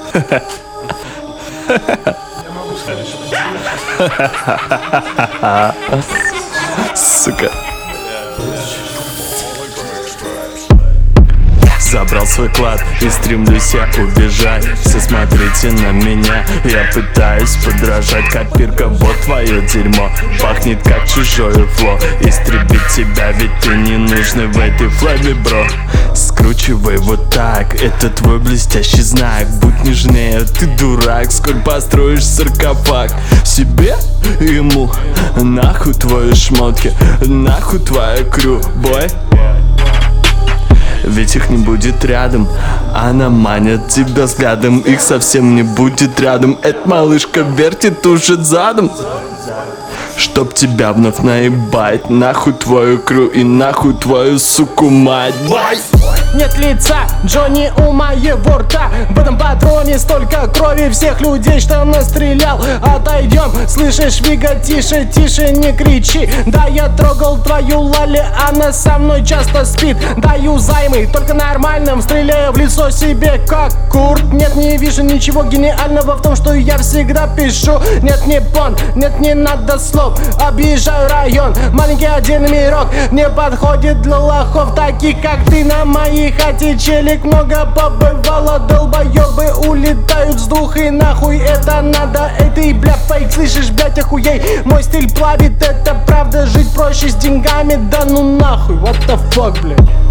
Сука. Забрал свой клад и стремлюсь я убежать. Все смотрите на меня, я пытаюсь подражать. Копирка, вот твое дерьмо, пахнет как чужое фло. Истребить тебя, ведь ты не нужный в этой флэбе, бро. Скручивай вот так, это твой блестящий знак. Будь нежнее, ты дурак, скоро построишь саркофаг. Себе, ему, нахуй твои шмотки, нахуй твоя крю, бой. Ведь их не будет рядом, она манит тебя взглядом. Их совсем не будет рядом, эта малышка вертит, тушит задом. Чтоб тебя вновь наебать, нахуй твою крю и нахуй твою суку мать. Нет лица, Джонни у моего рта. В этом патроне столько крови, всех людей, что настрелял. Отойдем, слышишь, Вига, тише, тише, не кричи. Да, я трогал твою лали, она со мной часто спит. Даю займы, только нормальным, стреляю в лицо себе, как Курт. Нет, не вижу ничего гениального в том, что я всегда пишу. Нет, не пон, нет, не надо слов. Объезжаю район, маленький один мирок не подходит для лохов, таких как ты на моей хате. Челик много побывало, долбоебы улетают с дух и нахуй это надо. Эй, бля, фейк, слышишь, блядь, охуей. Мой стиль плавит, это правда, жить проще с деньгами, да ну нахуй, what the fuck, блядь.